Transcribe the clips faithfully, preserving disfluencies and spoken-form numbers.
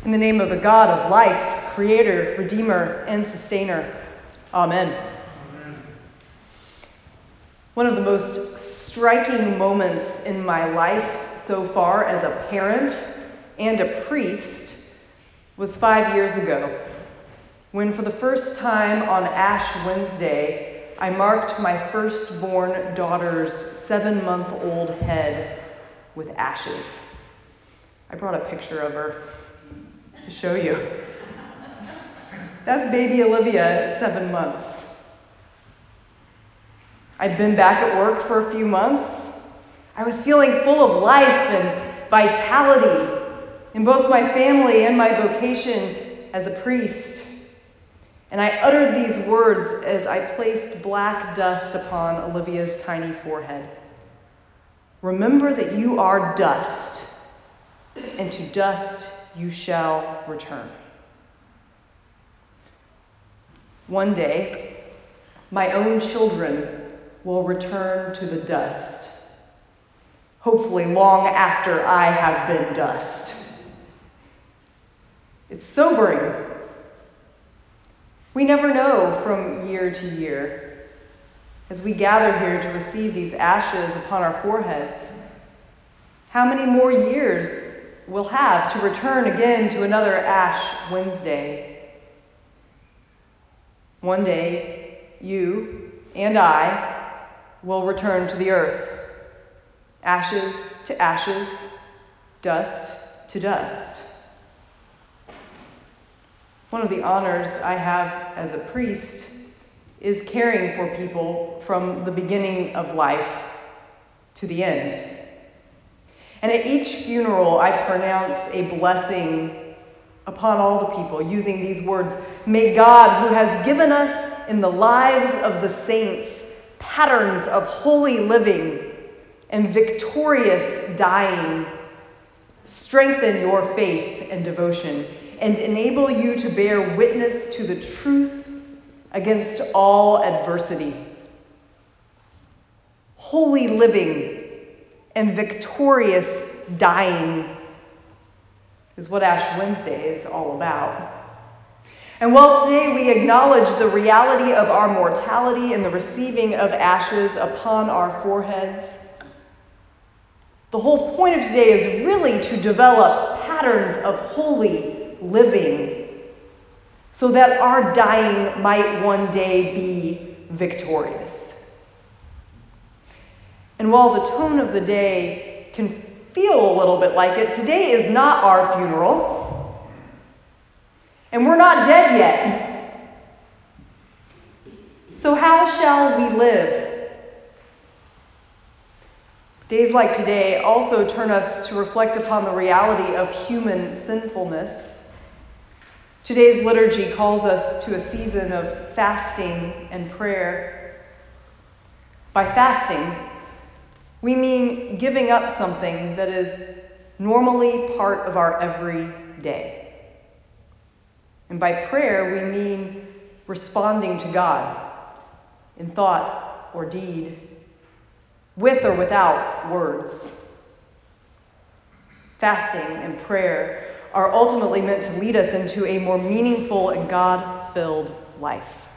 In the name of the God of life, creator, redeemer, and sustainer. Amen. Amen. One of the most striking moments in my life so far as a parent and a priest was five years ago, when for the first time on Ash Wednesday, I marked my firstborn daughter's seven-month-old head with ashes. I brought a picture of her to show you. That's baby Olivia at seven months. I'd been back at work for a few months. I was feeling full of life and vitality in both my family and my vocation as a priest. And I uttered these words as I placed black dust upon Olivia's tiny forehead. Remember that you are dust, and to dust you shall return. One day, my own children will return to the dust, hopefully long after I have been dust. It's sobering. We never know from year to year, as we gather here to receive these ashes upon our foreheads, how many more years we'll have to return again to another Ash Wednesday. One day, you and I will return to the earth, ashes to ashes, dust to dust. One of the honors I have as a priest is caring for people from the beginning of life to the end. And at each funeral, I pronounce a blessing upon all the people, using these words: may God, who has given us in the lives of the saints patterns of holy living and victorious dying, strengthen your faith and devotion and enable you to bear witness to the truth against all adversity. Holy living and victorious dying is what Ash Wednesday is all about. And while today we acknowledge the reality of our mortality and the receiving of ashes upon our foreheads, the whole point of today is really to develop patterns of holy living so that our dying might one day be victorious. And while the tone of the day can feel a little bit like it, today is not our funeral, and we're not dead yet. So how shall we live? Days like today also turn us to reflect upon the reality of human sinfulness. Today's liturgy calls us to a season of fasting and prayer. By fasting, we mean giving up something that is normally part of our everyday. And by prayer, we mean responding to God in thought or deed, with or without words. Fasting and prayer are ultimately meant to lead us into a more meaningful and God-filled life.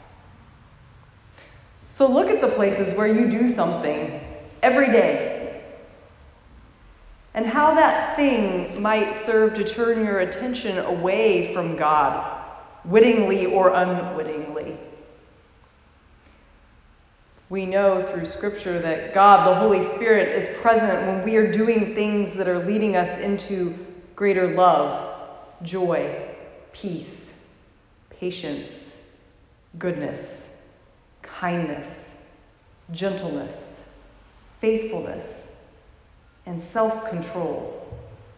So look at the places where you do something every day, and how that thing might serve to turn your attention away from God, wittingly or unwittingly. We know through Scripture that God, the Holy Spirit, is present when we are doing things that are leading us into greater love, joy, peace, patience, goodness, kindness, gentleness, faithfulness, and self-control.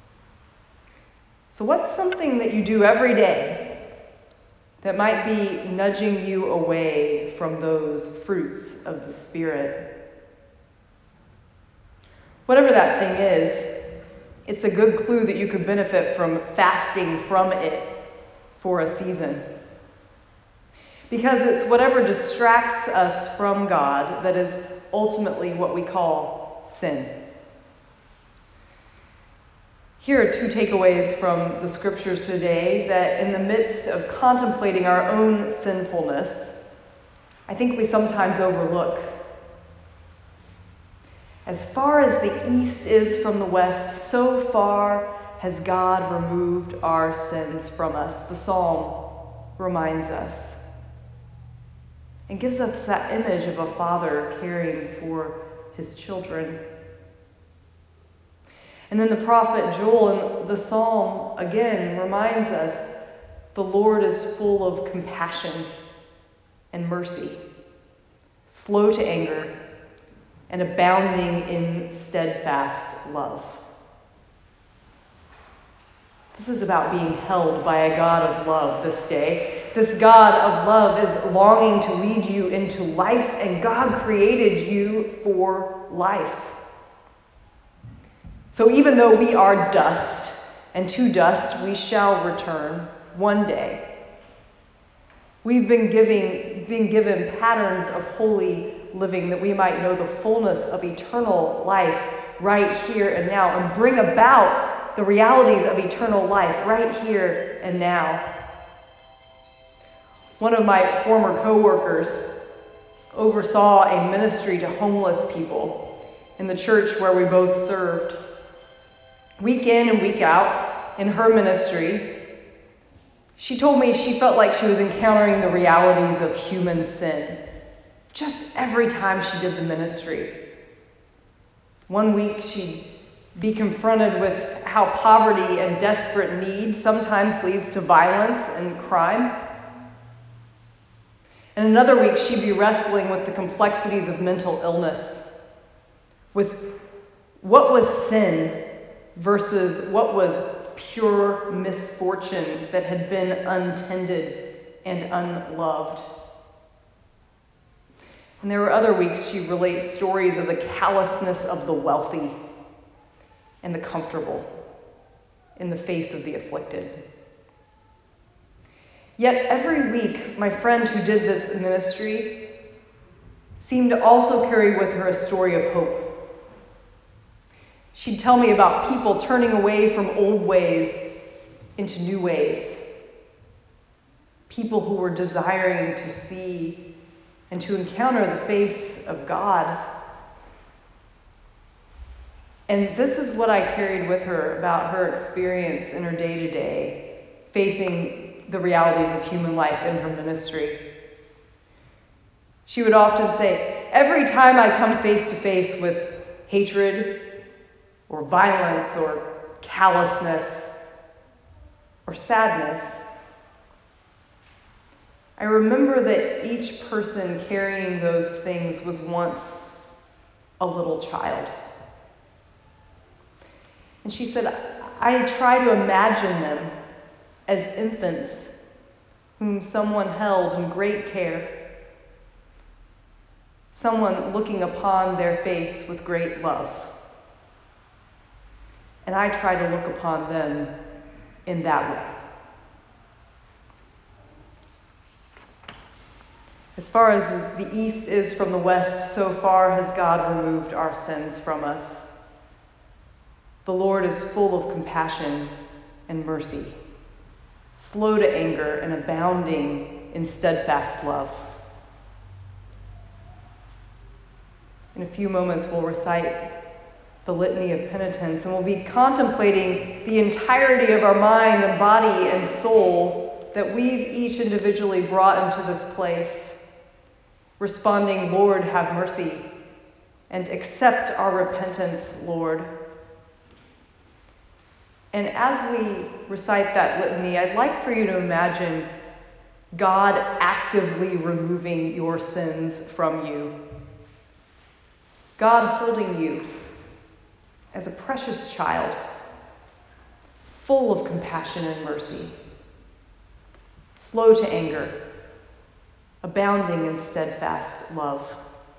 So what's something that you do every day that might be nudging you away from those fruits of the Spirit? Whatever that thing is, it's a good clue that you could benefit from fasting from it for a season. Because it's whatever distracts us from God that is ultimately what we call sin. Here are two takeaways from the scriptures today that in the midst of contemplating our own sinfulness, I think we sometimes overlook. As far as the east is from the west, so far has God removed our sins from us. The psalm reminds us and gives us that image of a father caring for his children. And then the prophet Joel in the psalm again reminds us the Lord is full of compassion and mercy, slow to anger, and abounding in steadfast love. This is about being held by a God of love this day. This God of love is longing to lead you into life, and God created you for life. So even though we are dust, and to dust we shall return one day, we've been giving, been given patterns of holy living that we might know the fullness of eternal life right here and now, and bring about the realities of eternal life right here and now. One of my former co-workers oversaw a ministry to homeless people in the church where we both served. Week in and week out in her ministry, she told me she felt like she was encountering the realities of human sin just every time she did the ministry. One week she'd be confronted with how poverty and desperate need sometimes leads to violence and crime. And another week she'd be wrestling with the complexities of mental illness, with what was sin versus what was pure misfortune that had been untended and unloved. And there were other weeks she relates stories of the callousness of the wealthy and the comfortable in the face of the afflicted. Yet every week, my friend who did this ministry seemed to also carry with her a story of hope. She'd tell me about people turning away from old ways into new ways. People who were desiring to see and to encounter the face of God. And this is what I carried with her about her experience in her day-to-day, facing the realities of human life in her ministry. She would often say, every time I come face to face with hatred or violence or callousness or sadness, I remember that each person carrying those things was once a little child. And she said, I try to imagine them as infants whom someone held in great care, someone looking upon their face with great love. And I try to look upon them in that way. As far as the east is from the west, so far has God removed our sins from us. The Lord is full of compassion and mercy, slow to anger and abounding in steadfast love. In a few moments, we'll recite the litany of penitence, and we'll be contemplating the entirety of our mind and body and soul that we've each individually brought into this place, responding, Lord, have mercy, and accept our repentance, Lord. And as we recite that litany, I'd like for you to imagine God actively removing your sins from you. God holding you as a precious child, full of compassion and mercy, slow to anger, abounding in steadfast love.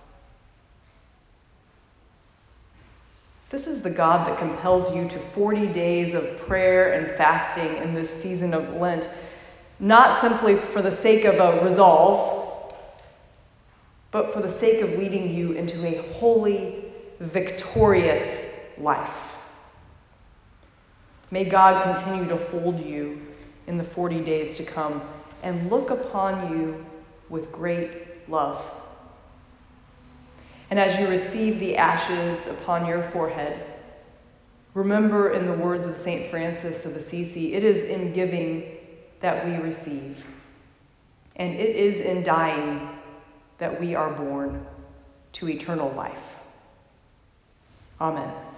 This is the God that compels you to forty days of prayer and fasting in this season of Lent, not simply for the sake of a resolve, but for the sake of leading you into a holy, victorious life. May God continue to hold you in the forty days to come and look upon you with great love. And as you receive the ashes upon your forehead, remember in the words of Saint Francis of Assisi, it is in giving that we receive, and it is in dying that we are born to eternal life. Amen.